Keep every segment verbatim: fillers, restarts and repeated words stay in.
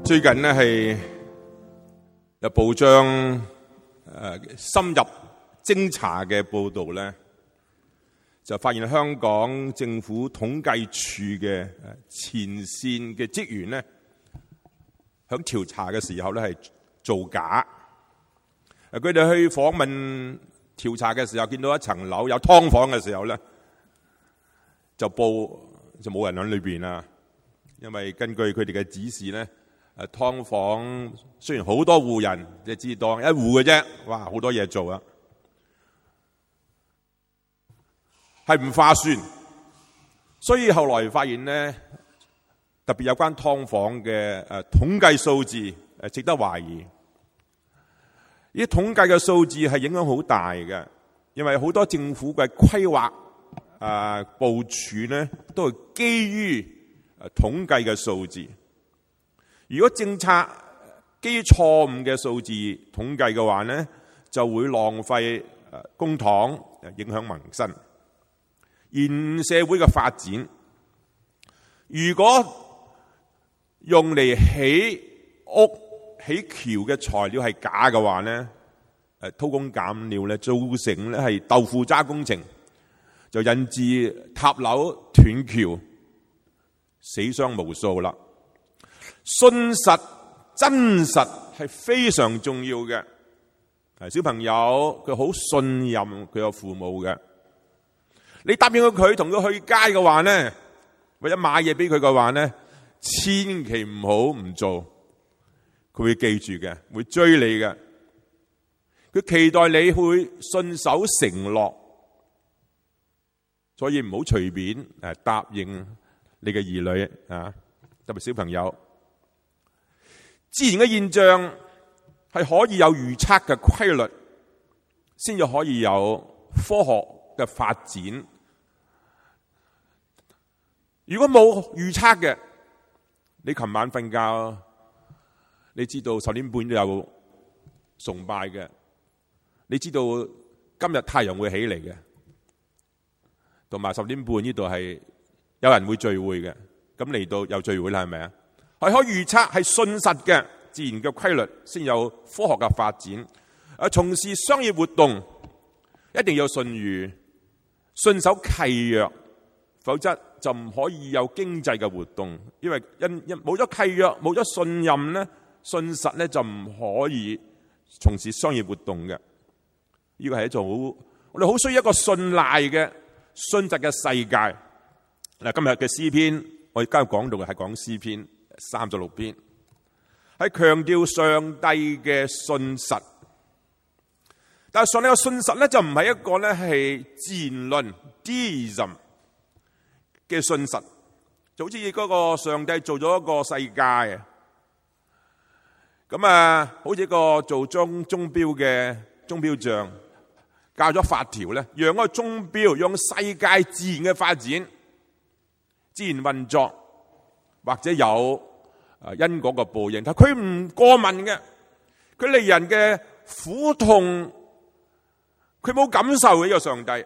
最近呢係有報章誒深入偵查嘅報導咧，就發現香港政府統計處嘅前線嘅職員咧，響調查嘅時候咧係造假。誒佢哋去訪問調查嘅時候，見到一層樓有劏房嘅時候咧，就報就冇人喺裏邊啦。因為根據佢哋嘅指示咧，誒劏房雖然好多戶人，即係只當一戶嘅啫，哇好多嘢做啊，係唔划算。所以後來發現咧，特別有關劏房嘅誒統計數字誒值得懷疑。呢啲統計嘅數字係影響好大嘅，因為好多政府嘅規劃誒部署咧都係基於統計嘅數字。如果政策基於錯誤嘅數字統計嘅話咧，就會浪費公帑，影響民生。現社會嘅發展，如果用嚟起屋起橋嘅材料係假嘅話咧，誒偷工減料咧，造成咧係豆腐渣工程，就引致塌樓斷橋，死傷無數啦。信實真實係非常重要嘅。小朋友佢好信任佢有父母嘅，你答應咗佢同佢去街嘅話咧，或者買嘢俾佢嘅話咧，千祈唔好唔做，佢會記住嘅，會追你嘅。佢期待你會信守承諾，所以唔好隨便誒答應你嘅兒女啊，特別小朋友。自然嘅現象係可以有預測嘅規律，先至可以有科學嘅發展。如果冇預測嘅，你琴晚瞓覺，你知道十點半都有崇拜嘅，你知道今日太陽會起嚟嘅，同埋十點半呢度係有人會聚會嘅，咁嚟到有聚會啦，係咪啊？係可以預測，係信實嘅自然嘅規律，先有科學嘅發展。誒，從事商業活動一定要信譽，信守契約，否則就唔可以有經濟嘅活動。因為因因冇咗契約，冇咗信任咧，信實咧就唔可以從事商業活動嘅。呢個係一種好，我哋好需要一個信賴嘅信實嘅世界。嗱，今日嘅詩篇，我而家講到嘅係講詩篇三十六篇，係強調上帝嘅信實。但係上帝嘅信實咧，就唔係一個咧係自然論 deism 嘅信實，就好似嗰個上帝做咗一個世界，咁啊，好似一個做鐘鐘錶嘅鐘錶匠，教咗法條咧，讓嗰個鐘錶讓世界自然嘅發展、自然運作，或者有因果嘅報應，但佢唔過問嘅，佢離人嘅苦痛，佢冇感受嘅呢個上帝。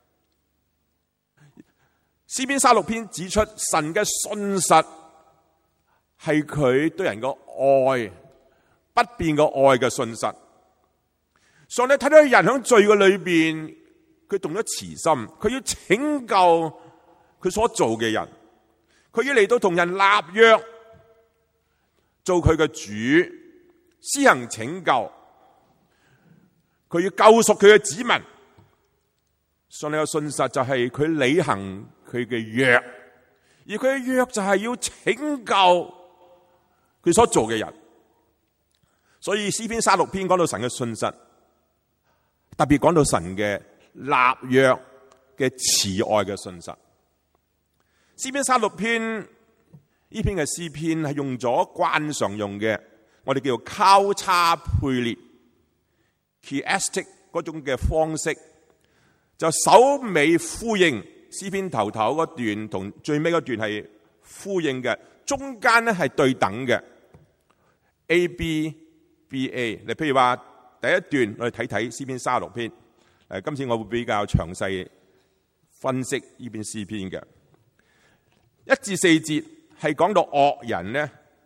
詩篇三十六篇指出，神嘅信實係佢對人嘅愛，不變嘅愛嘅信實。上帝睇到人喺罪嘅裏邊，佢動咗慈心，佢要拯救佢所做嘅人，佢要嚟到同人立約，做佢嘅主，施行拯救，佢要救贖佢嘅子民。上帝嘅信實就係佢履行佢嘅約，而佢嘅約就係要拯救佢所做嘅人。所以詩篇三十六篇講到神嘅信實，特別講到神嘅立約嘅慈愛嘅信實。詩篇三十六篇呢篇嘅詩篇係用咗慣常用嘅，我哋叫做交叉配列 chiastic 嗰種嘅方式，就首尾呼應。詩篇頭頭嗰段同最尾嗰段係呼應嘅，中間咧係對等嘅 A B B A。你譬如話第一段我哋睇睇詩篇三十六篇，誒，今次我會比較詳細分析呢篇詩篇嘅一至四節，係講到惡人咧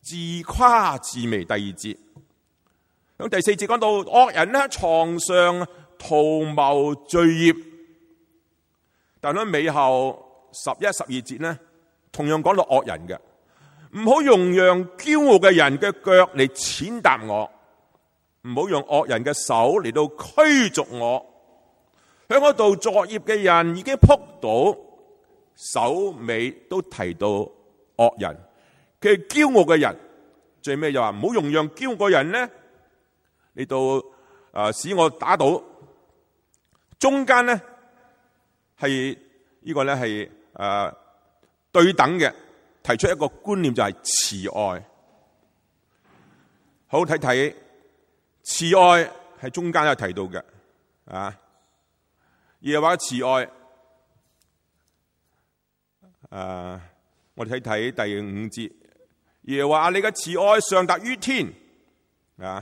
自誇自媚。第二節，咁第四節講到惡人咧，床上圖謀罪孽。但喺尾後十一、十二節咧，同樣講到惡人嘅，唔好容讓驕傲嘅人嘅腳嚟踐踏我，唔好用惡人嘅手嚟到驅逐我。喺嗰度作孽嘅人已經仆倒，首尾都提到惡人。佢係驕傲嘅人，最尾就話唔好容讓驕傲嘅人咧嚟到誒、呃、使我打倒。中間咧係呢個咧係誒對等嘅，提出一個觀念就係慈愛。好，睇睇慈愛係中間有提到嘅啊。耶和華慈愛，誒、啊，我哋睇睇第五節。耶和華你嘅慈愛上達於天，啊，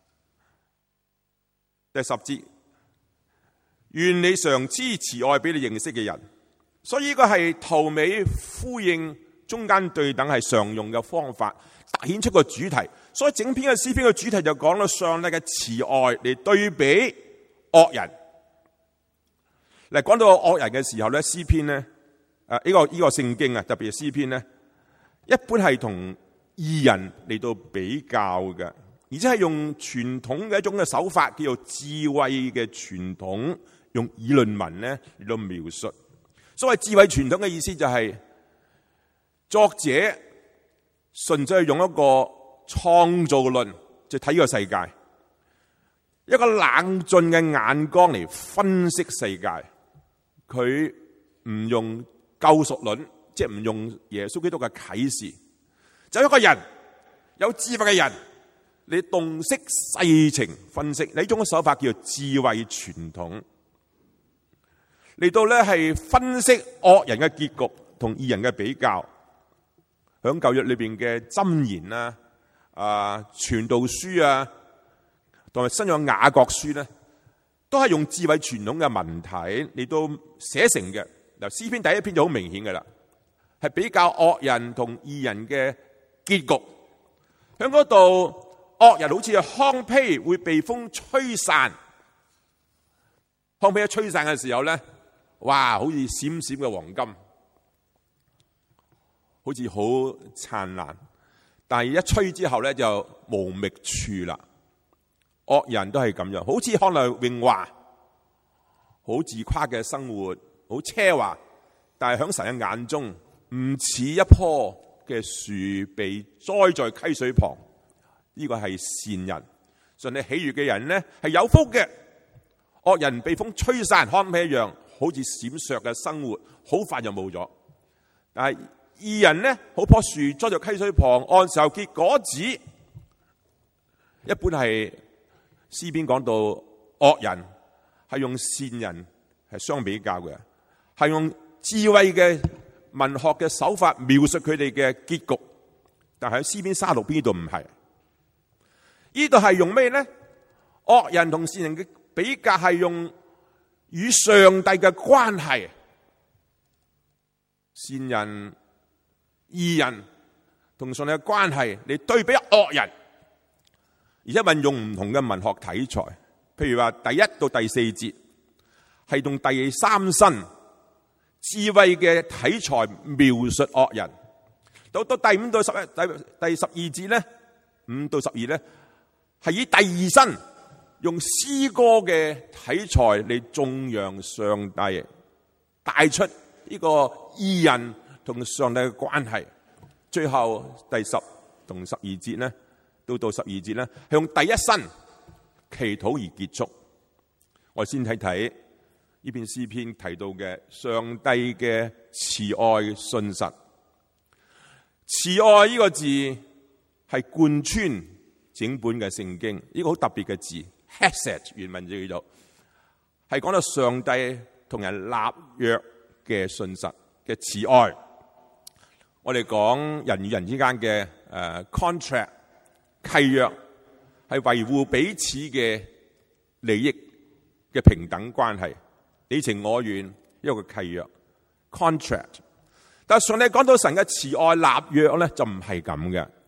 第十節，願你常施慈愛俾你認識嘅人。所以呢個係頭尾呼應，中間對等係常用嘅方法，凸顯出個主題。所以整篇嘅詩篇嘅主題就講到上帝嘅慈愛嚟對比惡人。嚟講到惡人嘅時候咧，詩篇咧，誒、啊、呢、這個呢、這個聖經啊，特別係詩篇咧，一般係同義人嚟到比較嘅，而且係用傳統嘅一種嘅手法，叫做智慧嘅傳統，用議論文咧嚟到描述。所謂智慧傳統嘅意思就係、是、作者純粹係用一個創造論，就睇、是、呢個世界，一個冷峻嘅眼光嚟分析世界。佢唔用救贖論，即係唔用耶穌基督嘅啟示，就一個人有智慧嘅人，你洞悉世情分析，呢種手法叫做智慧傳統，嚟到咧係分析惡人嘅結局同義人嘅比較。響舊約裏邊嘅箴言啊、啊傳道書啊，同埋新約雅各書咧，都係用智慧傳統嘅文體嚟到寫成嘅。嗱，詩篇第一篇就好明顯嘅啦，係比較惡人同義人嘅結局。喺嗰度，惡人好似係糠秕會被風吹散，糠秕一吹散嘅時候咧，哇，好似閃閃嘅黃金，好似好燦爛。但係一吹之後咧，就無覓處啦。惡人都係咁樣，好似看來榮華，好自誇嘅生活，好奢華，但係喺神嘅眼中，唔似一棵嘅樹被栽在溪水旁。呢個係善人，上帝喜悅嘅人呢係有福嘅。惡人被風吹散，糠秕一樣，好似閃爍嘅生活，好快就冇咗。但係義人呢，好棵樹栽在溪水旁，按時候結果子。一般係。詩篇講到惡人係用善人係相比較嘅，係用智慧嘅文學嘅手法描述佢哋嘅結局。但係喺詩篇三十六篇呢度唔係，呢度係用咩咧？惡人同善人嘅比較係用與上帝嘅關係，善人、義人同上帝嘅關係嚟對比惡人。而且運用唔同嘅文學題材，譬如話第一到第四節係用第三身智慧嘅題材描述惡人，到到第五到十一第第十二節咧，五到十二咧係以第二身用詩歌嘅題材嚟頌揚上帝，帶出呢個義人同上帝嘅關係。最後第十同十二節咧。到到十二節咧，係用第一身祈禱而結束。我先睇睇呢篇詩篇提到嘅上帝嘅慈愛信實。慈愛呢個字係貫穿整本嘅聖經，呢個好特別嘅字 Hesed 原文就叫做係講到上帝同人立約嘅信實嘅慈愛。我哋講人與人之間嘅誒 contract。契約係維護彼此嘅利益嘅平等關係，你情我願一個契約 contract。但係上帝講到神嘅慈愛立約咧，就唔係咁嘅，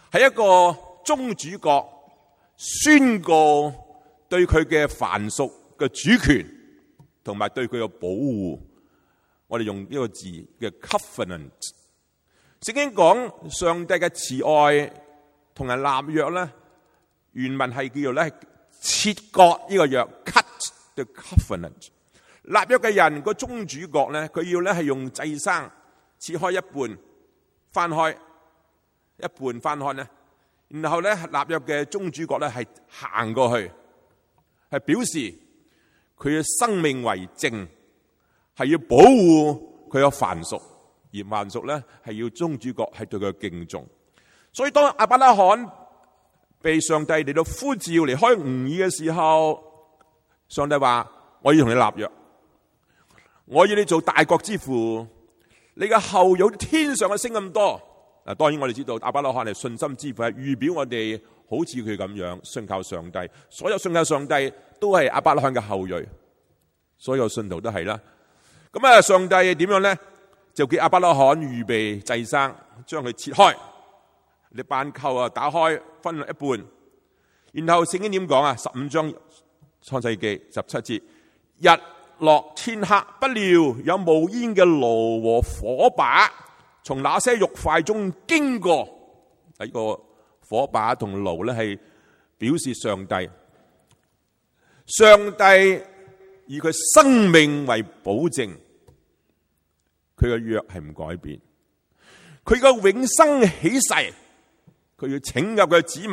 係一個宗主國宣告對佢嘅藩屬嘅主權，同埋對佢嘅保護。我哋用呢個字嘅 covenant。聖經講上帝嘅慈愛同人立約咧，原文係叫做咧切割呢個約 ，cut the covenant。立約嘅人個宗主國咧，佢要咧係用祭牲切開一半，翻開一半翻開咧，然後咧立約嘅宗主國咧係行過去，係表示佢嘅生命為證，係要保護佢嘅藩屬，而藩屬咧係要宗主國係對佢敬重。所以當亞伯拉罕被上帝嚟到呼召離開吾珥嘅時候，上帝話：我要同你立約，我要你做大國之父，你嘅後有天上嘅星咁多。嗱，當然我哋知道亞伯拉罕係信心之父，係預表我哋好似佢咁樣信靠上帝。所有信靠上帝都係亞伯拉罕嘅後裔，所有信徒都係啦。咁啊，上帝點樣咧？就叫亞伯拉罕預備祭牲，將佢切開，你斑鳩啊打開，分一半。然後聖經點講啊？十五章創世記十七節，日落天黑，不料有冒煙嘅爐和火把從那些肉塊中經過。呢個火把同爐咧係表示上帝，上帝以佢生命為保證，佢嘅約係唔改變，佢嘅永生起誓，佢要拯救佢嘅子民，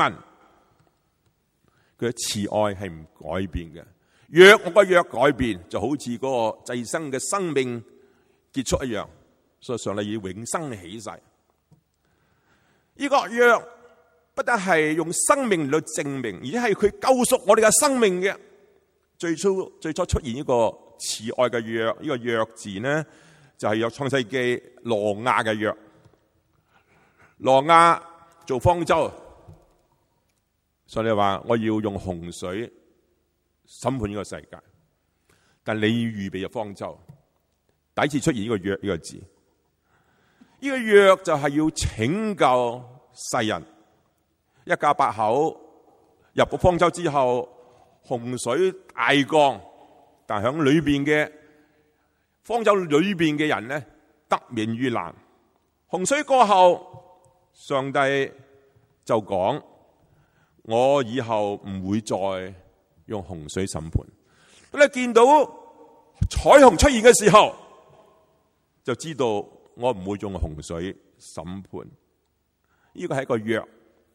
佢嘅慈愛係唔改變嘅。約我個約改變，就好似嗰個祭牲嘅生命結束一樣，所以上帝以永生起誓。呢個約不但係用生命嚟到證明，而且係佢救贖我哋嘅生命嘅。最初最初出現呢個慈愛嘅約，呢、這個約字呢就係有創世記挪亞嘅約。挪亞做方舟，所以你話我要用洪水審判呢個世界，但你要預備入方舟。第一次出現呢個約呢個字，呢、這個約就係要拯救世人，一家八口入個方舟之後，洪水大降，但響裏邊嘅方舟裏邊嘅人呢，得免於難。洪水過後，上帝就講：我以後唔會再用洪水審判。咁你見到彩虹出現嘅時候，就知道我唔會用洪水審判。呢個係一個約。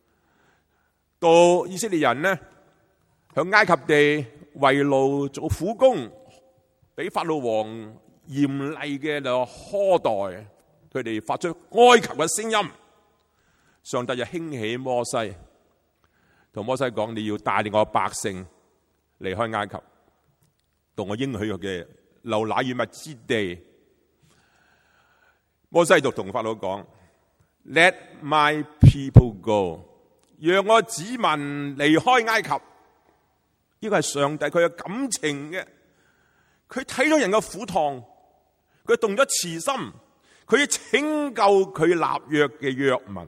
到以色列人呢，向埃及地為奴做苦工，俾法老王嚴厲嘅就苛待，佢哋發出哀求嘅聲音。上帝就興起摩西，同摩西講：你要帶領我百姓離開埃及，到我應許嘅流奶與蜜之地。摩西就同法老講：Let my people go， 讓我子民離開埃及。呢個係上帝佢有感情嘅，佢睇到人嘅苦痛，佢動咗慈心，佢要拯救佢立約嘅約民。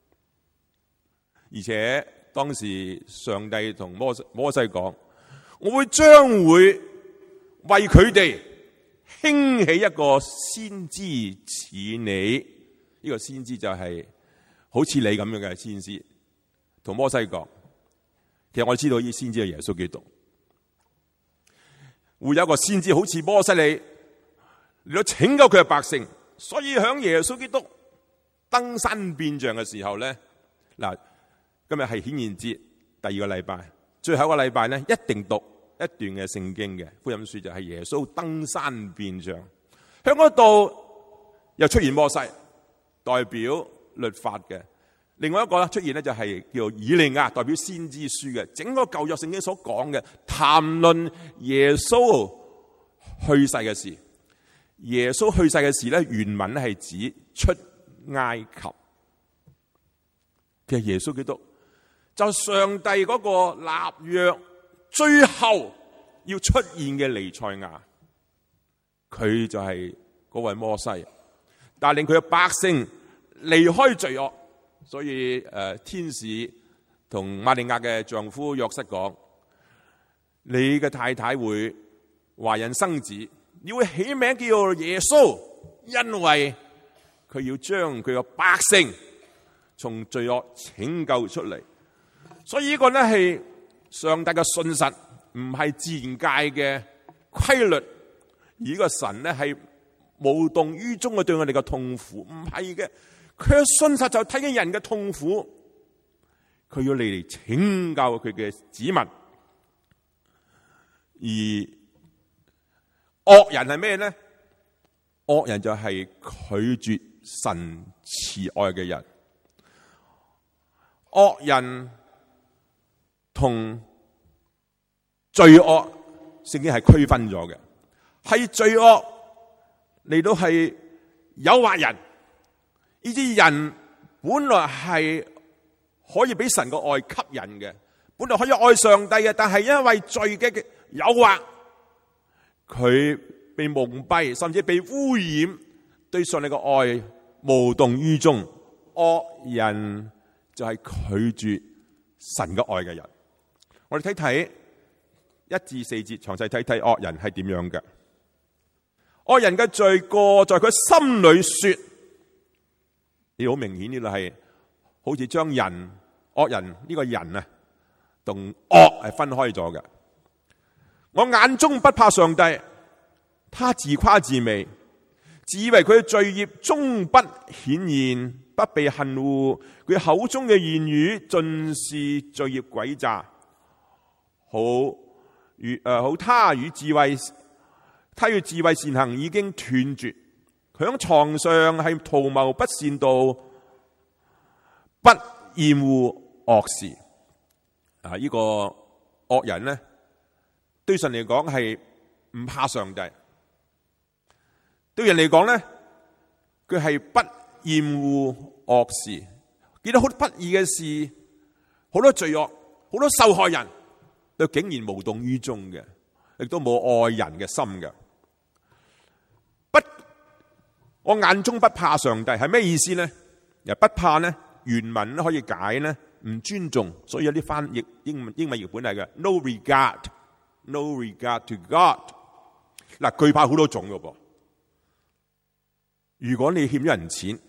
而且當時上帝同摩西摩西講：我會將會為佢哋興起一個先知似你。呢個先知就係好似你咁樣嘅先知，同摩西講。其實我知道呢先知係耶穌基督，會有一個先知好似摩西你嚟到拯救佢嘅百姓。所以響耶穌基督登山變像嘅時候咧，嗱，今日係顯現節第二個禮拜，最後一個禮拜咧，一定讀一段嘅聖經嘅福音書，就係耶穌登山變像。響嗰度又出現摩西，代表律法嘅。另外一個出現咧，就係叫以利亞，代表先知書嘅。整個舊約聖經所講嘅談論耶穌去世嘅事，耶穌去世嘅事咧，原文咧係指出埃及。其實耶穌基督就上帝嗰個立約最後要出現嘅彌賽亞，佢就係嗰位摩西，帶領佢嘅百姓離開罪惡， 所以誒、呃，天使同瑪利亞嘅丈夫約瑟講：你嘅太太會懷孕生子，你會起名叫耶穌，因為佢要將佢嘅百姓從罪惡拯救出嚟。所以呢個呢係上帝嘅信實，唔係自然界嘅規律，而呢個神呢係無動於衷嘅對我哋嘅痛苦，唔係嘅。佢嘅信實就睇見人嘅痛苦，佢要嚟嚟拯救佢嘅子民。而惡人係咩呢？惡人就係拒絕神慈愛嘅人。惡人同罪惡聖經係區分咗嘅，係罪惡嚟到係誘惑人，呢啲人本來係可以俾神嘅愛吸引嘅，本來可以愛上帝嘅，但係因為罪嘅誘惑，佢被蒙蔽，甚至被污染，對上帝嘅愛無動於衷。惡人就係拒絕神嘅愛嘅人。我哋睇睇一至四節，詳細睇睇惡人係點樣嘅。惡人嘅罪過在佢心裏說，你好明顯呢個係好似將人惡人呢個人啊同惡係分開咗嘅。我眼中不怕上帝，他自誇自媚，自以為佢嘅罪孽終不顯現，不被恨惡。佢口中嘅言語盡是罪孽詭詐。好與誒、呃、好，他與智慧，他與智慧善行已經斷絕。佢喺床上係圖謀不善道，不厭惡惡事。啊！呢、這個惡人呢，對神嚟講係唔怕上帝；對人嚟講呢，佢係不厭惡惡事。見到好多不義嘅事，好多罪惡，好多受害人，都竟然無動於衷嘅，亦都冇愛人嘅心嘅。不，我眼中不怕上帝係咩意思呢？又不怕呢？原文可以解呢，唔尊重，所以有啲翻譯英文英文譯本係嘅 no regard no regard to God。 嗱，懼怕好多種嘅噃。如果你欠咗人錢，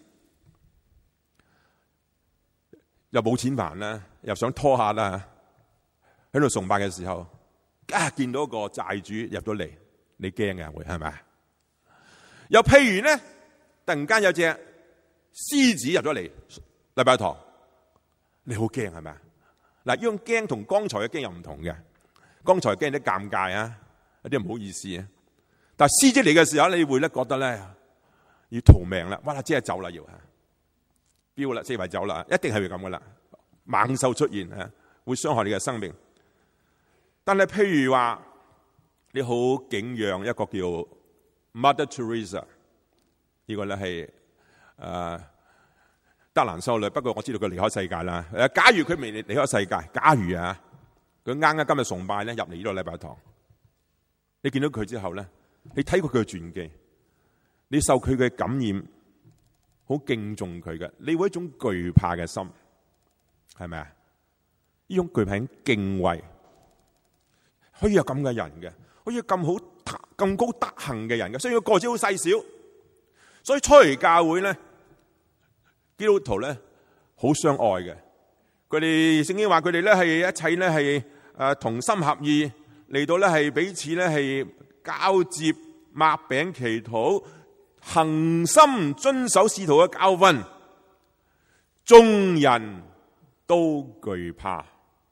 又冇錢還啦，又想拖下啦，喺度崇拜嘅時候，啊見到個債主入咗嚟，你驚嘅會係咪？又譬如咧，突然間有隻獅子入咗嚟禮拜堂，你好驚係咪？嗱，呢種驚同剛才嘅驚又唔同嘅。剛才驚啲尷尬啊，有啲唔好意思啊。但係獅子嚟嘅時候，你會咧覺得咧要逃命啦，哇！即係走啦，要吓飆啦，四圍走啦，一定係會咁噶啦。猛獸出現啊，會傷害你嘅生命。但係譬如話，你好敬仰一個叫 Mother Teresa， 呢個咧係誒德蘭修女，不過我知道佢離開世界啦。誒，假如佢未離開世界，假如啊，佢啱啱今日崇拜咧入嚟呢個禮拜堂，你見到佢之後咧，你睇過佢嘅傳記，你受佢嘅感染，好敬重佢嘅，你會一種懼怕嘅心，係咪啊？呢種懼怕係敬畏，可以有咁嘅人嘅，可以有咁好咁高德行嘅人嘅，雖然個個子好細小，所以初嚟教會咧，基督徒咧好相愛嘅。佢哋聖經話佢哋咧係一切咧係誒同心合意嚟到咧係彼此咧係交接擘餅祈禱，恒心遵守使徒嘅教訓，眾人都懼怕。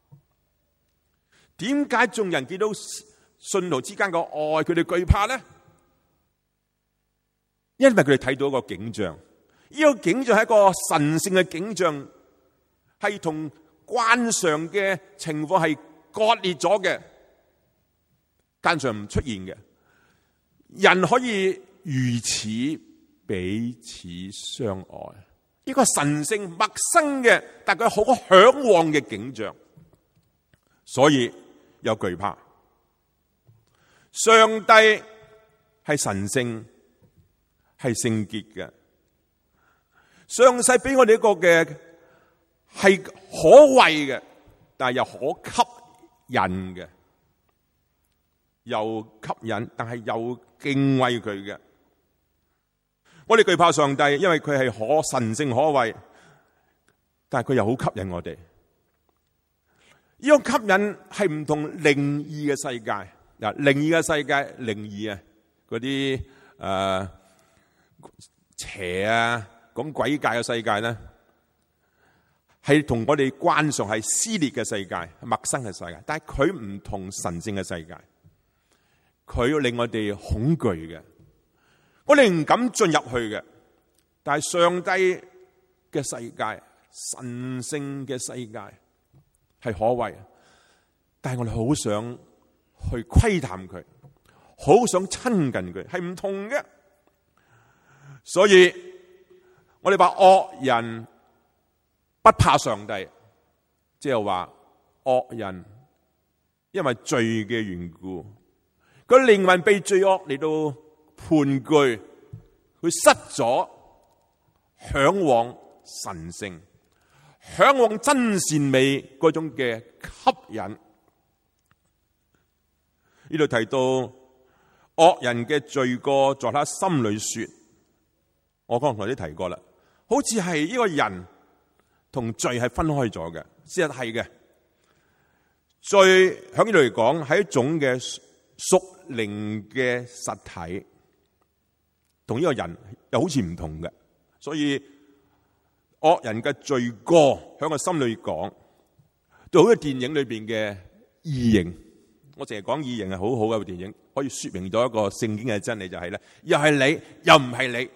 點解眾人見到信徒之間嘅愛，佢哋懼怕咧？因為佢哋睇到一個景象，呢個景象係一個神聖嘅景象，係同慣常嘅情況係割裂咗嘅，間常唔出現嘅。人可以如此彼此相愛，呢個神聖陌生嘅，但佢好向往嘅景象，所以有懼怕。上帝係神聖，係聖潔嘅。上帝俾我哋一個嘅係可畏嘅，但係又可吸引嘅，又吸引，但係又敬畏佢嘅。我哋懼怕上帝，因為佢係可神聖可畏，但係佢又好吸引我哋。呢種吸引係唔同靈異嘅世界。嗱，靈異嘅世界，靈異啊，嗰啲誒邪啊，講鬼界嘅世界咧，係同我哋慣常係撕裂嘅世界，陌生嘅世界。但係佢唔同神聖嘅世界，佢要令我哋恐懼嘅。我哋唔敢進入去嘅，但係上帝嘅世界、神聖嘅世界係可畏，但係我哋好想去窺探佢，好想親近佢，係唔同嘅。所以我哋話惡人不怕上帝，即係話惡人因為罪嘅緣故，佢靈魂被罪惡嚟到盤踞，佢失咗向往神聖、向往真善美嗰種嘅吸引。呢度提到惡人嘅罪過在他心裏說，我剛才都提過啦，好似係呢個人同罪係分開咗嘅，事實係嘅。罪喺呢度嚟講係一種嘅屬靈嘅實體，同呢個人又好似唔同嘅，所以惡人嘅罪過喺我心裏講，對好似電影裏邊嘅異形，我淨係講異形係好好嘅電影，可以說明到一個聖經嘅真理，就係咧，又係你，又唔係你。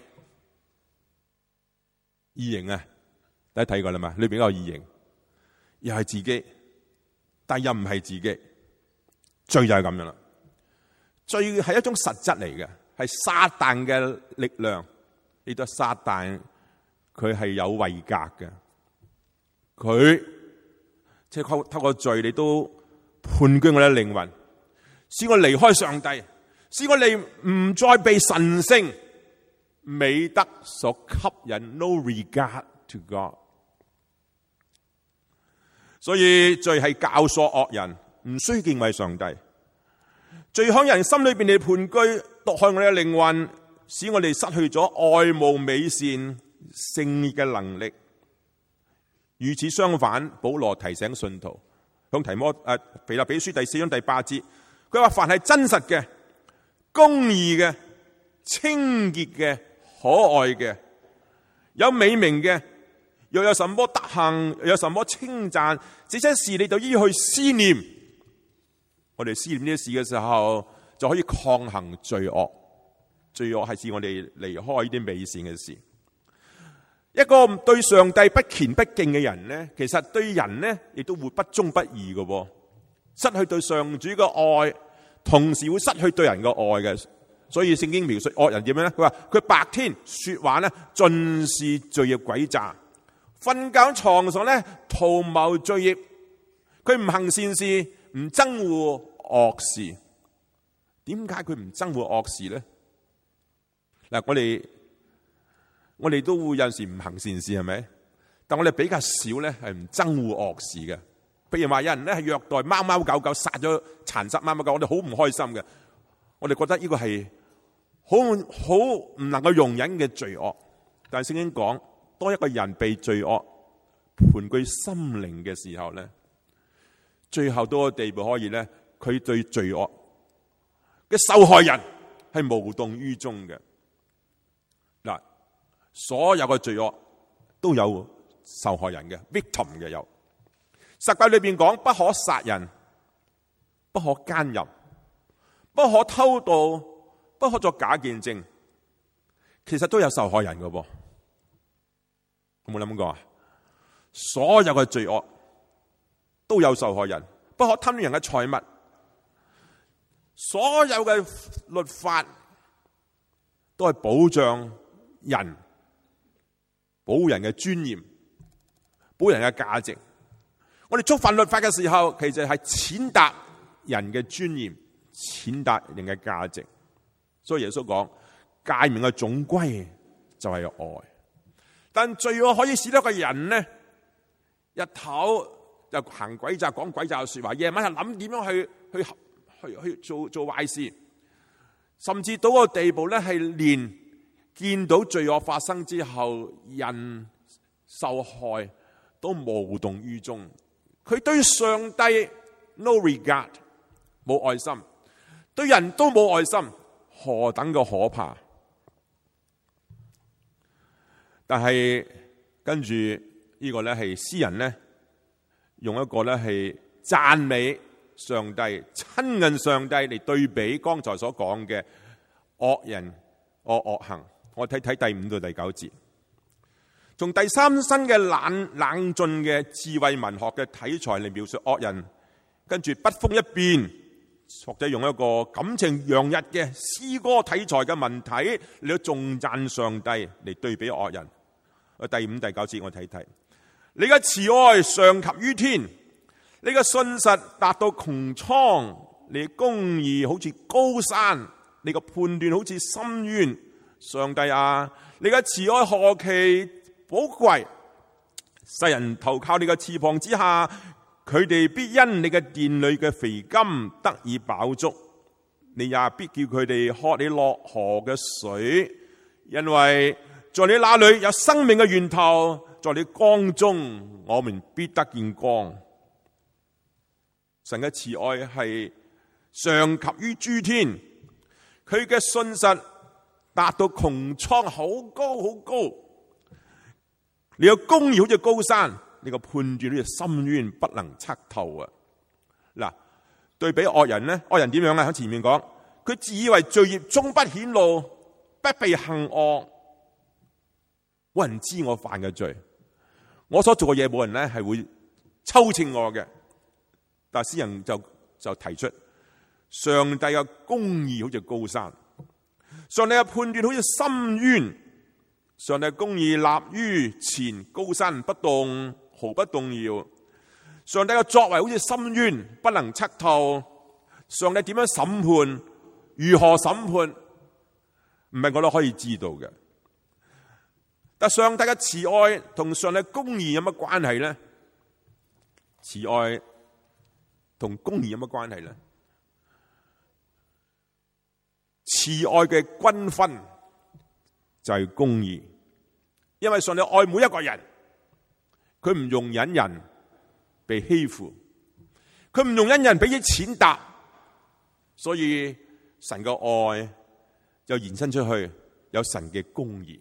異形啊，大家睇過啦嘛？裏邊有異形，又係自己，但又唔係自己。罪就係咁樣啦，罪係一種實質嚟嘅，係撒旦嘅力量。呢個撒旦佢係有位格嘅，佢即係透透過罪，你都判斷我哋靈魂，使我離開上帝，使我哋唔再被神聖美德所吸引 ，no regard to God。所以罪係教唆惡人唔需要敬畏上帝，罪喺人心裏邊嚟盤踞，毒害我哋嘅靈魂，使我哋失去咗愛慕美善聖潔嘅能力。與此相反，保羅提醒信徒，向提摩誒腓立比書第四章第八節，佢話凡係真實嘅、公義嘅、清潔嘅、可愛嘅、有美名嘅，又有什麼德行，又有什麼稱讚，這些事你就要去思念。我哋思念呢啲事嘅時候，就可以抗衡罪惡。罪惡係使我哋離開呢啲美善嘅事。一個對上帝不虔不敬嘅人咧，其實對人咧亦都會不忠不義嘅，失去對上主嘅愛，同時會失去對人嘅愛嘅。所以聖經描述惡人點樣咧？佢話佢白天說話咧，盡是罪孽詭詐；瞓覺床上咧，圖謀罪孽。佢唔行善事，唔憎惡惡事。點解佢唔憎惡惡事咧？嗱，我哋我哋都會有陣時唔行善事，係咪？但我哋比較少咧，係唔憎惡惡事嘅。譬如話有人咧係虐待貓貓狗狗，殺咗殘殺貓貓狗，我哋好唔開心嘅。我哋覺得呢個係好好唔能夠容忍嘅罪惡。但係聖經講，當一個人被罪惡盤踞心靈嘅時候咧，最後到個地步可以咧，佢對罪惡嘅受害人係無動於衷嘅。嗱，所有嘅罪惡都有受害人嘅 victim 嘅有。十誡裏邊講，不可殺人，不可姦淫，不可偷盜，不可作假見證。其實都有受害人嘅噃，有冇諗過啊？所有嘅罪惡都有受害人，不可貪戀人嘅財物。所有嘅律法都係保障人，保護人嘅尊嚴，保護人嘅價值。我哋觸犯律法嘅時候，其實係踐踏人嘅尊嚴，踐踏人嘅價值。所以耶穌講，誡命嘅總歸就係愛。但罪惡可以使到一個人呢， 日頭就行詭詐講詭詐嘅說話，夜晚係諗點樣去去去去做做壞事，甚至到個地步咧，係連見到罪惡發生之後，人受害都無動於衷。佢對上帝 no regard， 冇愛心，對人都冇愛心，何等嘅可怕！但係跟住呢個咧係詩人咧，用一個咧係讚美上帝、親近上帝嚟對比剛才所講嘅惡人惡惡行。我睇睇第五到第九節，從第三身嘅冷冷峻嘅智慧文學嘅題材嚟描述惡人，跟住筆鋒一變，或者用一個感情洋溢嘅詩歌題材嘅文體嚟到頌讚上帝嚟對比惡人。第五、第九節我睇睇，你嘅慈愛上及於天，你嘅信實達到穹蒼，你嘅公義好似高山，你嘅判斷好似深淵。上帝啊，你嘅慈愛何其寶貴！世人投靠你嘅翅膀之下，佢哋必因你嘅殿裏嘅肥甘得以飽足。你也必叫佢哋喝你落河嘅水，因為在你那裏有生命嘅源頭，在你光中，我們必得見光。神嘅慈愛係上及於諸天，佢嘅信實達到穹蒼，好高好高。你個公義好似高山，你個判斷好似深淵，不能測透啊！嗱，對比惡人呢，惡人點樣咧？喺前面講，佢自以為罪孽終不顯露，不被行惡，冇人知我犯嘅罪，我所做嘅嘢冇人咧係會抽稱我嘅。但係詩人就就提出，上帝嘅公義好似高山。上帝嘅判斷好似深淵，上帝嘅公義立於前，高山不動，毫不動搖。上帝嘅作為好似深淵，不能測透。上帝點樣審判，如何審判，唔係我都可以知道嘅。但上帝嘅慈愛同上帝嘅公義有乜關係呢？慈愛同公義有乜關係呢？慈愛嘅均分就係公義，因為上帝愛每一個人，佢唔容忍人被欺負，佢唔容忍人俾啲踐踏，所以神嘅愛就延伸出去，有神嘅公義。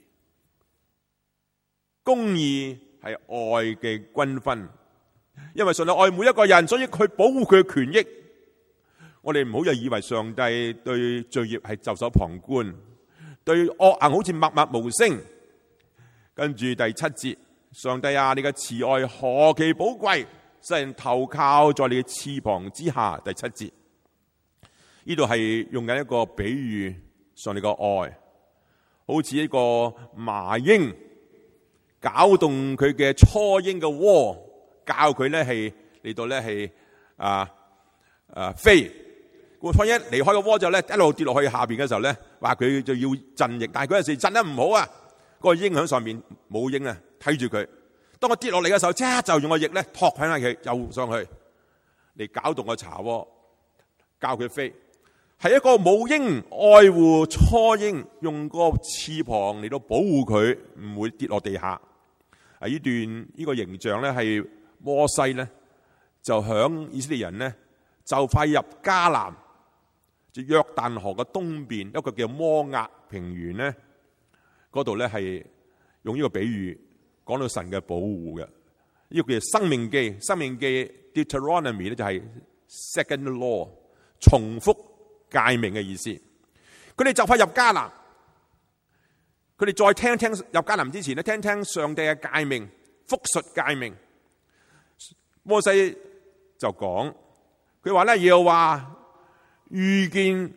公義係愛嘅均分，因為上帝愛每一個人，所以佢保護佢嘅權益。我哋唔好就以為上帝對罪孽係袖手旁觀，對惡行好似默默無聲。跟住第七節，上帝啊，你嘅慈愛何其寶貴，世人投靠在你嘅翅膀之下。第七節呢度係用緊一個比喻，上帝嘅愛好似一個麻鷹攪動佢嘅雛鷹嘅窩，教佢咧係嚟到咧係啊啊飛。個雛鷹離開個窩之後咧，一路跌落去下邊嘅時候咧，話佢就要震翼，但係嗰陣時震得唔好啊，個鷹喺上面，母鷹啊睇住佢。當我跌落嚟嘅時候，即刻就用個翼咧托響下佢，游上去嚟攪動個茶窩，教佢飛。係一個母鷹愛護雛鷹，用個翅膀嚟到保護佢唔會跌落地下。啊！呢段呢個形象咧係摩西咧就響以色列人咧就快入迦南，就約旦河嘅東邊一個叫摩押平原咧，嗰度咧係用呢個比喻講到神嘅保護嘅。呢個叫申命記，申命記 Deuteronomy 咧就係 second law， 重複誡命嘅意思。佢哋就快入迦南，佢哋再聽聽入迦南之前咧，聽聽上帝嘅誡命，複述誡命。摩西就講，佢話咧要話遇見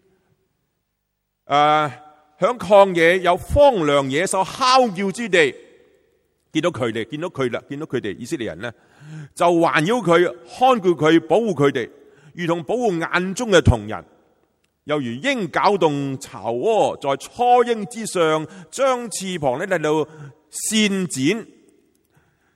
誒響曠野有荒涼野獸哮叫之地，見到佢哋，見到佢啦，見到佢哋以色列人咧，就環繞佢，看顧佢，保護佢哋，如同保護眼中嘅瞳人。又如鷹攪動巢窩，在雛鷹之上，將翅膀咧嚟到扇展，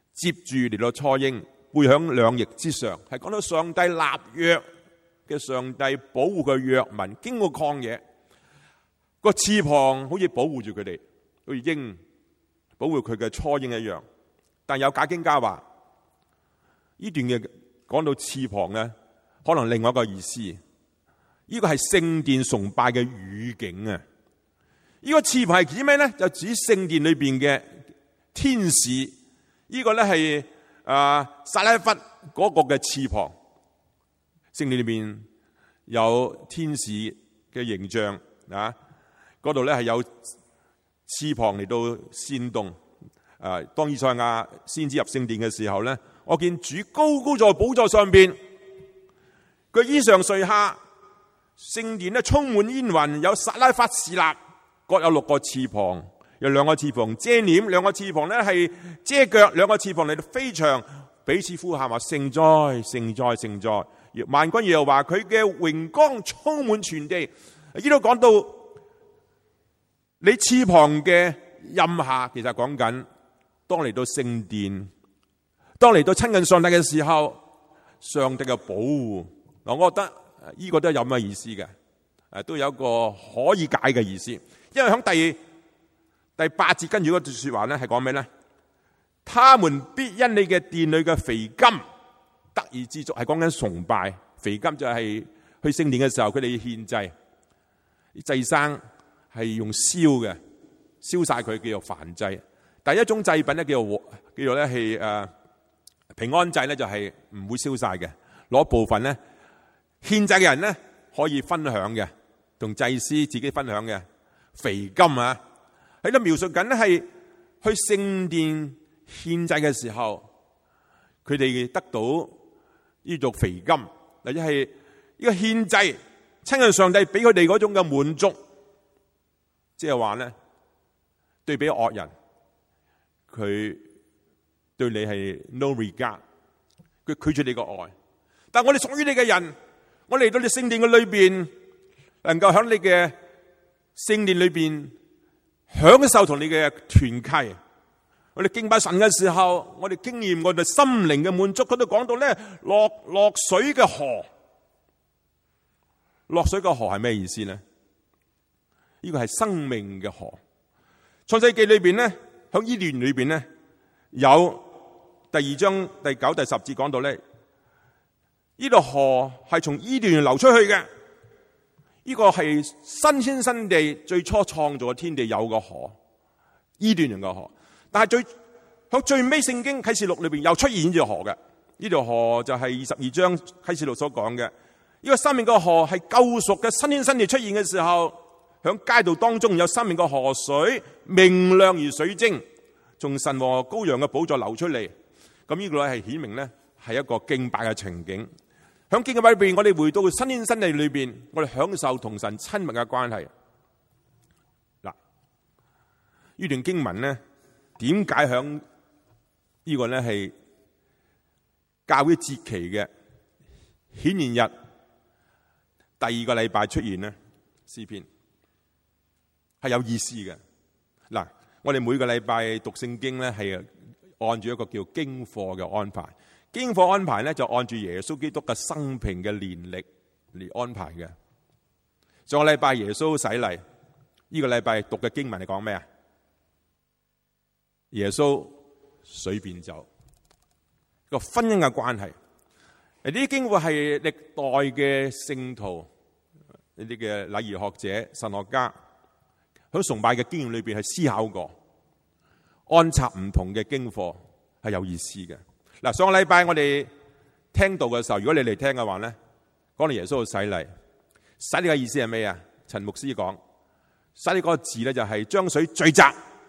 接住嚟到初鷹，背響兩翼之上，係講到上帝立約嘅，上帝保護嘅約民，經過曠野，個翅膀好似保護住佢哋，好似鷹保護佢嘅初鷹一樣。但有解經家話，呢段嘅講到翅膀咧，可能另外一個意思，呢個係聖殿崇拜嘅語境啊！呢個翅膀係指咩咧？就指聖殿裏邊嘅天使。呢個咧係啊撒拉弗嗰個嘅翅膀。聖殿裏邊有天使嘅形象啊，嗰度咧係有翅膀嚟到煽動。誒，當以賽亞先知入聖殿嘅時候咧，我見主高高在寶座上邊，佢衣裳垂下，聖殿咧充滿煙雲，有撒拉弗侍立，各有六個翅膀，有兩個翅膀遮臉，兩個翅膀咧係遮腳，兩個翅膀嚟到飛翔，彼此呼喊話聖哉聖哉聖哉，萬軍又話佢嘅榮光充滿全地。呢度講到你翅膀嘅蔭下，其實講緊當嚟到聖殿，當嚟到親近上帝嘅時候，上帝嘅保護。嗱，我覺得呢個都有咩意思嘅，誒，都有一個可以解嘅意思。因為喺第第八節跟住嗰段說話咧，係講咩咧？他們必因你嘅殿裏嘅肥金得以知足，係講緊崇拜。肥金就係去聖殿嘅時候，佢哋獻祭，祭牲係用燒嘅，燒晒佢叫做燔祭。第一種祭品咧叫做叫做咧係誒平安祭咧，就係唔會燒晒嘅，攞部分咧獻祭嘅人咧可以分享嘅，同祭司自己分享嘅肥金啊，喺度描述緊咧係去聖殿獻祭嘅時候，佢哋得到呢種肥金，或者係呢個獻祭親近上帝俾佢哋嗰種嘅滿足，即係話咧對比惡人。佢對你係 no regard， 佢拒絕你個愛。但係我哋屬於你嘅人，我嚟到你聖殿嘅裏邊，能夠喺你嘅聖殿裏邊享受同你嘅團契。我哋敬拜神嘅時候，我哋經驗我哋心靈嘅滿足。佢都講到咧，落落水嘅河，落水嘅河係咩意思呢？呢個係生命嘅河。創世記裏邊咧。喺伊甸裏邊咧，有第二章第九、第十節講到咧，呢度河係從伊甸流出去嘅。呢個係新天新地最初創造嘅天地有個河，伊甸人嘅河。但係最喺最尾聖經啟示錄裏邊又出現呢條河嘅。呢條河就係二十二章啟示錄所講嘅。呢個生命嘅河係救贖嘅新天新地出現嘅時候。響街道當中有生命嘅河水，明亮如水晶，從神和羔羊嘅寶座流出嚟。咁呢個係顯明咧，係一個敬拜嘅情景。響敬拜裏邊，我哋回到新天新地裏邊，我哋享受同神親密嘅關係。嗱，呢段經文咧，點解響呢個咧係教會節期嘅顯現日第二個禮拜出現呢？詩篇係有意思嘅。嗱，我哋每個禮拜讀聖經咧，係按住一個叫經課嘅安排。經課安排咧，就按住耶穌基督嘅生平嘅年歷嚟安排嘅。上個禮拜耶穌洗禮，呢個禮拜讀嘅經文係講咩啊？耶穌水變酒，個婚姻嘅關係。呢啲經課係歷代嘅聖徒、呢啲嘅禮儀學者、神學家喺崇拜嘅經驗裏邊係思考過，安插唔同嘅經課係有意思嘅。嗱，上個禮拜我哋聽到嘅時候，如果你嚟聽嘅話咧，講到耶穌嘅洗禮，洗禮嘅意思係咩啊？陳牧師講，洗禮嗰個字咧就係將水聚集，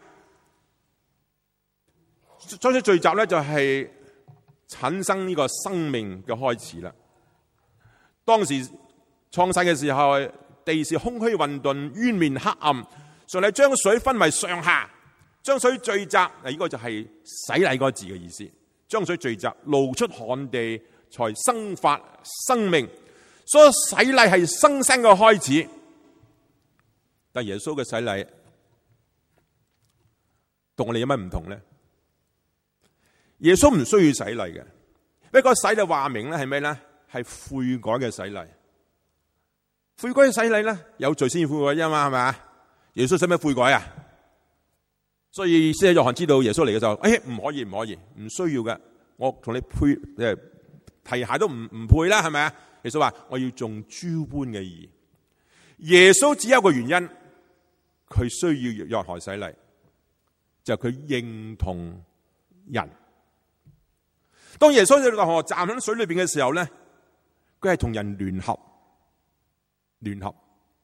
將水聚集咧就係產生呢個生命嘅開始啦。當時創世嘅時候，地是空虛混沌，淵面黑暗。上帝將水分為上下，將水聚集，嗱，呢個就係洗禮嗰個字嘅意思。將水聚集，露出旱地，才生發生命。所以洗禮係生生嘅開始。但耶穌嘅洗禮同我哋有乜唔同咧？ 耶穌唔需要洗禮嘅，不過洗禮話明咧係咩咧？係悔改嘅洗禮。悔改嘅洗禮咧，有罪先要悔改啫嘛，係咪啊？耶穌使咩悔改啊？所以施洗約翰知道耶穌嚟嘅時候，誒，唔可以，唔可以，唔需要嘅。我同你配誒提鞋都唔唔配啦，係咪啊？耶穌話我要種諸般嘅義。耶穌只有一個原因，佢需要約翰洗禮，就係佢認同人。當耶穌喺約翰站喺水裏邊嘅時候咧，佢係同人聯合，聯合，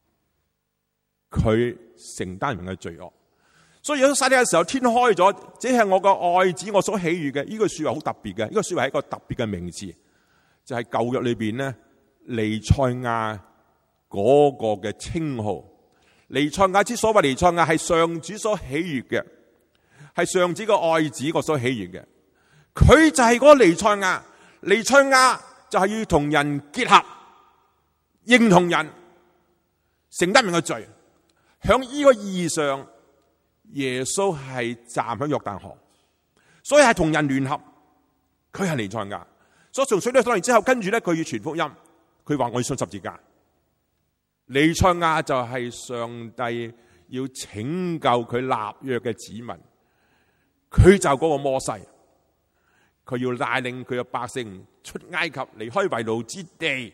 佢承擔人嘅罪惡。所以耶穌洗禮嘅時候，天開咗，這係我個愛子，我所喜悅嘅。呢句說話好特別嘅，呢個說話係一個特別嘅名詞，就係舊約裏邊咧，彌賽亞嗰個嘅稱號。彌賽亞之所謂彌賽亞，係上主所喜悅嘅，係上主個愛子個所喜悅嘅。佢就係嗰個彌賽亞，彌賽亞就係要同人結合，認同人，承擔人嘅罪。響呢個意義上，耶穌係站喺約旦河，所以係同人聯合。佢係彌賽亞，所以從水裏上嚟之後，跟住咧佢要傳福音，佢話我要上十字架。彌賽亞就係上帝要拯救佢立約嘅子民，佢就嗰個摩西，佢要帶領佢嘅百姓出埃及，離開為奴之地。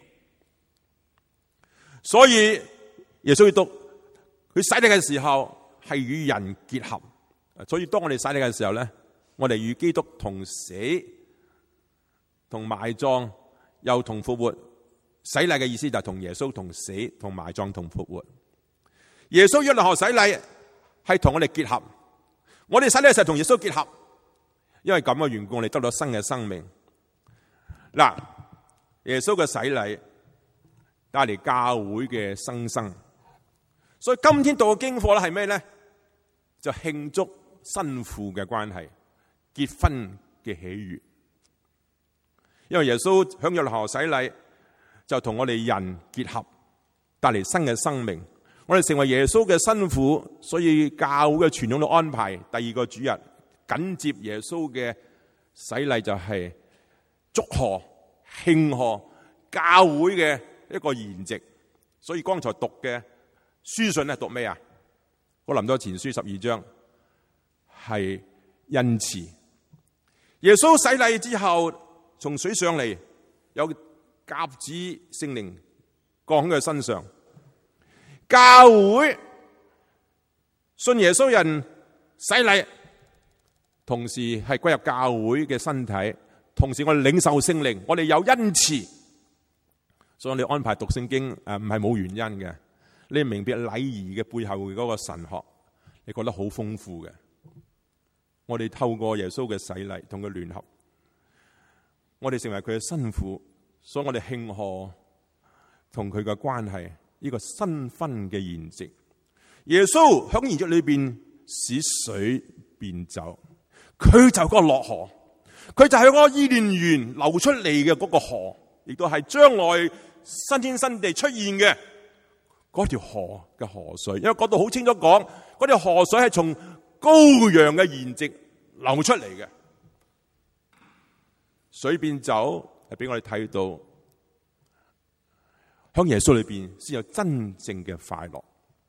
所以耶穌基督佢洗禮嘅時候係與人結合，所以當我哋洗禮嘅時候咧，我哋與基督同死、同埋葬，又同復活。洗禮嘅意思就係同耶穌同死、同埋葬、同復活。耶穌約翰河洗禮係同我哋結合，我哋洗禮嘅時候同耶穌結合，因為咁嘅緣故，我哋得到新嘅生命。嗱，耶穌嘅洗禮帶嚟教會嘅新生，所以今天讀嘅經課咧係咩咧？就慶祝新婦嘅關係、結婚嘅喜悅。因為耶穌響約翰河洗禮，就同我哋人結合，帶嚟新嘅生命。我哋成為耶穌嘅新婦，所以教會嘅傳統嘅安排，第二個主日緊接耶穌嘅洗禮，就係祝賀慶賀教會嘅一個筵席。所以剛才讀嘅書信係讀咩啊？哥林多前書十二章係恩慈。耶穌洗禮之後，從水上嚟，有鴿子聖靈降喺佢身上。教會信耶穌人洗禮，同時係歸入教會嘅身體，同時我哋領受聖靈，我哋有恩慈。所以我哋安排讀聖經誒，唔係冇原因嘅。你明白禮儀嘅背後嗰個神學，你覺得好豐富嘅。我哋透過耶穌嘅洗禮同佢聯合，我哋成為佢嘅新婦，所以我哋慶賀同佢嘅關係，呢個新婚嘅筵席。耶穌響筵席裏邊使水變酒，佢就係個落河，佢就係嗰個伊甸園流出嚟嘅嗰個河，亦都係將來新天新地出現嘅嗰條河嘅河水。因為嗰度好清楚講，嗰條河水係從羔羊嘅筵席流出嚟嘅。水變酒係俾我哋睇到，響耶穌裏邊先有真正嘅快樂。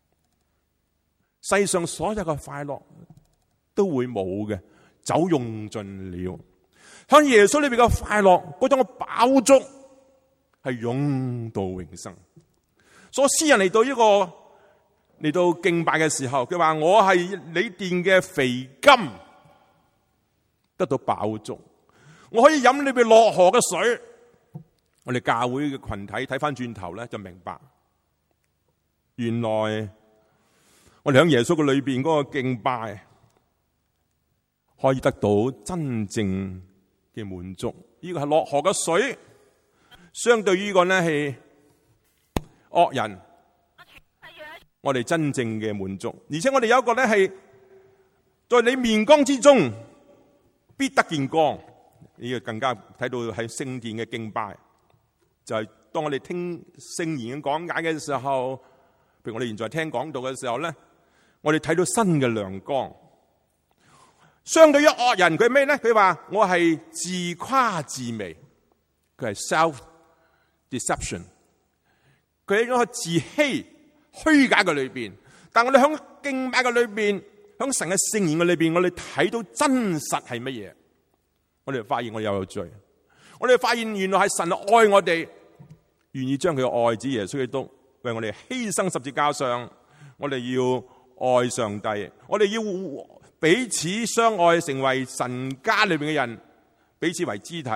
世上所有嘅快樂都會冇嘅，酒用盡了。響耶穌裏邊嘅快樂，嗰種飽足係永到永生。所以詩人嚟到呢個嚟到敬拜嘅時候，佢話我係你殿嘅肥甘，得到飽足。我可以飲裏邊落河嘅水。我哋教會嘅群體睇翻轉頭咧，就明白原來我哋喺耶穌嘅裏邊嗰個敬拜，可以得到真正嘅滿足。呢個係落河嘅水，相對於呢個咧係惡人，我哋真正嘅滿足。而且我哋有一個咧係在你面光之中必得見光。呢個更加睇到喺聖殿嘅敬拜，就係當我哋聽聖言嘅講解嘅時候，譬如我哋現在聽講道嘅時候咧，我哋睇到新嘅亮光。 相對於惡人，佢咩咧？佢話我係自誇自媚，佢係 self deception， 佢係一個自欺虛假嘅裏邊。但我哋響敬拜嘅裏邊，響神嘅聖言嘅裏邊，我哋睇到真實係乜嘢？我哋發現我哋有罪，我哋發現原來係神愛我哋，願意將佢嘅愛子耶穌基督為我哋犧牲十字架上。我哋要愛上帝，我哋要彼此相愛，成為神家裏邊嘅人，彼此為肢體。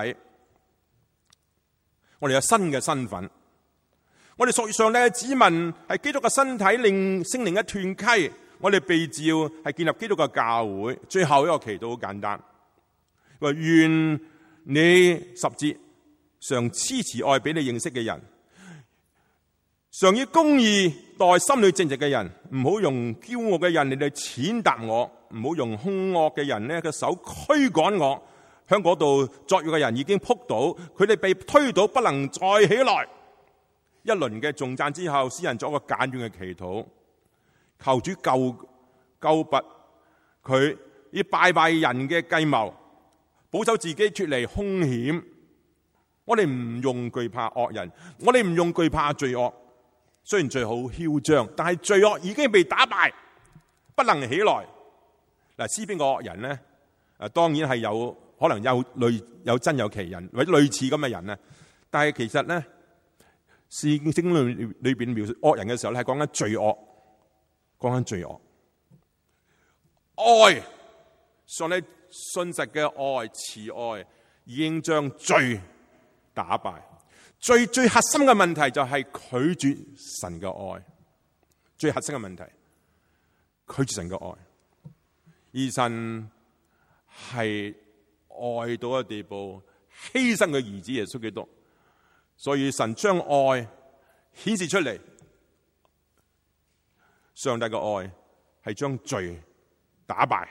我哋有新嘅身份，我哋屬於上帝嘅子民，係基督嘅身體，令聖靈嘅團契。我哋被召係建立基督嘅教會。最後一個祈禱好簡單，話願你十節常施慈愛俾你認識嘅人，常以公義待心裏正直嘅人，唔好用驕傲嘅人嚟嚟踐踏我，唔好用兇惡嘅人呢個手驅趕我。喺嗰度作惡嘅人已經仆倒，佢哋被推倒，不能再起來。一輪嘅頌讚之後，詩人作一個簡短嘅祈禱，求主救救拔佢，以敗壞人嘅計謀，保守自己脫離兇險。我哋唔用懼怕惡人，我哋唔用懼怕罪惡。雖然罪好囂張，但係罪惡已經被打敗，不能起來。嗱，詩篇個惡人咧，誒，當然係有可能有類有真有其人，或者類似咁嘅人咧。但係其實咧，聖經裏裏邊描述惡人嘅時候咧，係講緊罪惡，講緊罪惡。愛，上帝信實嘅愛、慈愛，已經將罪打敗。最最核心嘅問題就係拒絕神嘅愛，最核心嘅問題，拒絕神嘅愛。而神係愛到嘅地步，犧牲佢兒子耶穌基督，所以神將愛顯示出嚟。上帝嘅愛係將罪打敗。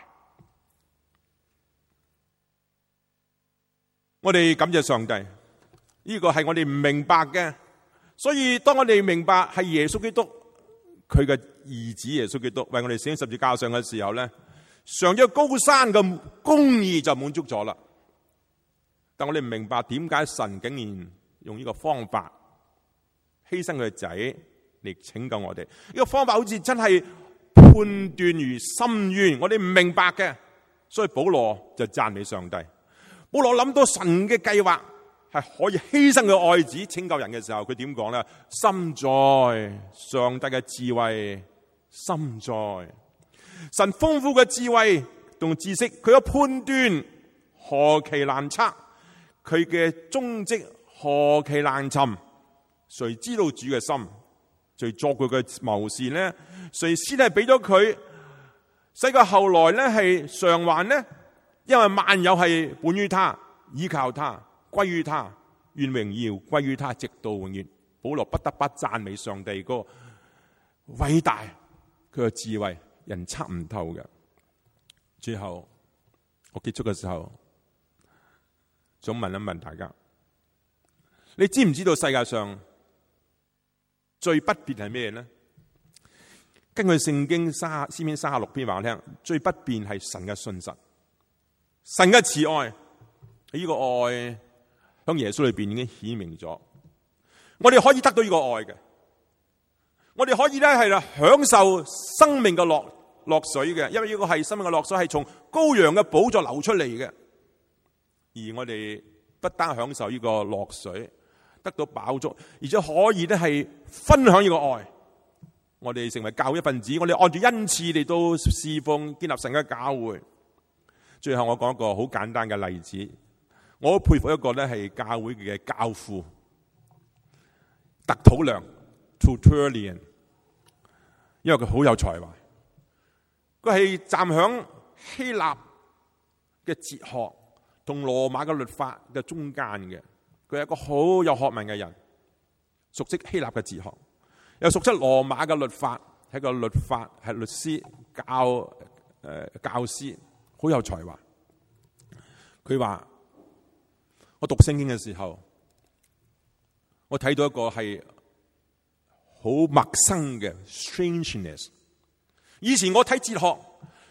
我哋感謝上帝。呢個係我哋唔明白嘅，所以當我哋明白係耶穌基督佢嘅兒子耶穌基督為我哋死喺十字架上嘅時候咧，上咗高山嘅公義就滿足咗啦。但我哋唔明白點解神竟然用呢個方法犧牲佢嘅仔嚟拯救我哋？呢個方法好似真係判斷如深淵，我哋唔明白嘅。所以保羅就讚美上帝。保羅諗到神嘅計劃係可以犧牲佢愛子拯救人嘅時候，佢點講咧？深在上帝嘅智慧，深在神豐富嘅智慧同知識，佢嘅判斷何其難測，佢嘅蹤跡何其難尋。誰知道主嘅心？誰作佢嘅謀士呢？誰先係俾咗佢，使佢後來咧係償還呢？因為萬有係本於他，依靠他，歸於他，願榮耀歸於他，直到永遠。保羅不得不讚美上帝個偉大，佢嘅智慧人測唔透嘅。最後我結束嘅時候，想問一問大家，你知唔知道世界上最不變係咩呢？根據聖經詩篇三十六篇話我聽，最不變係神嘅信實，神嘅慈愛。呢個愛喺耶穌裏邊已經顯明咗，我哋可以得到呢個愛嘅，我哋可以咧係啦享受生命嘅樂樂水嘅，因為呢個係生命嘅樂水係從羔羊嘅寶座流出嚟嘅。而我哋不單享受呢個樂水，得到飽足，而且可以咧係分享呢個愛。我哋成為教會一份子，我哋按住恩賜嚟到侍奉建立神嘅教會。最後我講一個好簡單嘅例子，我好佩服一個咧係教會嘅教父特土良 Tertullian， 因為佢好有才華，佢係站響希臘嘅哲學同羅馬嘅律法嘅中間嘅，佢係一個好有學問嘅人，熟悉希臘嘅哲學，又熟悉羅馬嘅律法，係個律法係律師教誒、呃、教師，好有才華。佢話我讀聖經嘅時候，我睇到一個係好陌生嘅 strangeness。以前我睇哲學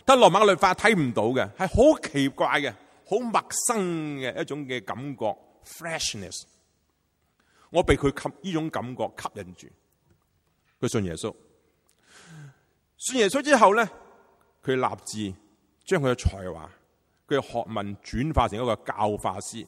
得羅馬嘅律法睇唔到嘅，係好奇怪嘅，好陌生嘅一種嘅感覺 ，freshness。我被佢吸呢種感覺吸引住，佢信耶穌。信耶穌之後咧，佢立志將佢嘅才華、佢嘅學問轉化成一個教化師。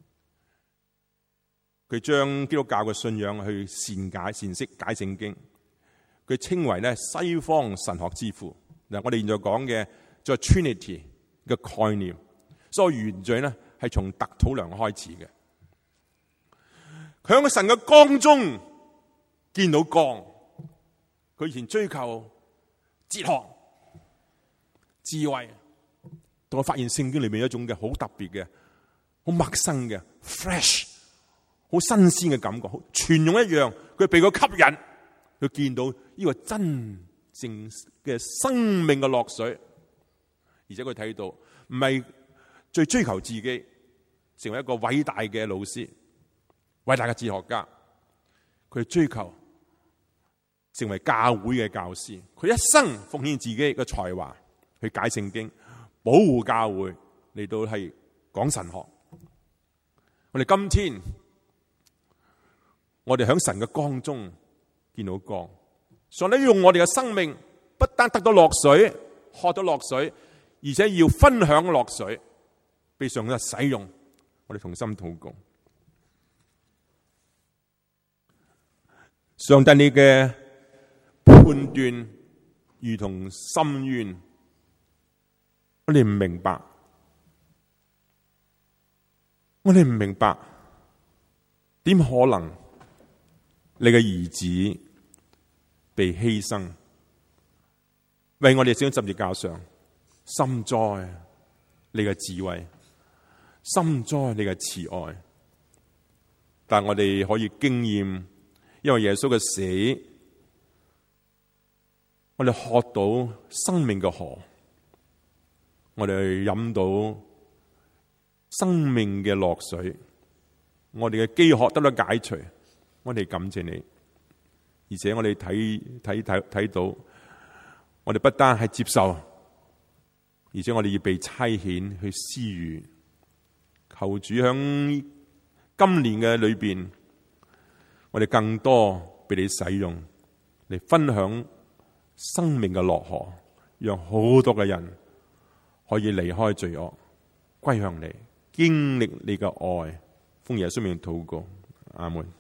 佢將基督教嘅信仰去善解、善釋解聖經。佢稱為咧西方神學之父。嗱，我哋現在講嘅就係 Trinity 嘅概念，所以原罪咧係從特土良開始嘅。佢喺個神嘅光中見到光。佢以前追求哲學、智慧，同我發現聖經裏面有一種嘅好特別嘅、好陌生嘅 fresh、好新鮮嘅感覺，好全用一樣。佢被佢吸引，佢見到呢個真正嘅生命嘅落水，而且佢睇到唔係最追求自己，成為一個偉大嘅老師、偉大嘅哲學家。佢追求成為教會嘅教師，佢一生奉獻自己嘅才華去解聖經、保護教會，嚟到係講神學。我哋今天，我哋喺神嘅光中見到光，上帝用我哋嘅生命，不單得到落水、喝到落水，而且要分享落水，被上帝使用。我哋同心禱告，上帝你嘅判斷如同深淵，我哋唔明白，我哋唔明白，點可能你嘅兒子被犧牲，為我哋寫喺十字架上？深哉你嘅智慧，深哉你嘅慈愛。但我哋可以經驗，因為耶穌嘅死，我哋喝到生命嘅河，我哋飲到生命嘅樂水，我哋嘅飢渴得到解除。我哋感謝你，而且我哋睇睇睇睇到，我哋不單係接受，而且我哋要被差遣去施予。求主響今年嘅裏邊，我哋更多被你使用嚟分享生命嘅樂河，讓好多嘅人可以離開罪惡，歸向你，經歷你嘅愛。奉耶穌名禱告，阿門。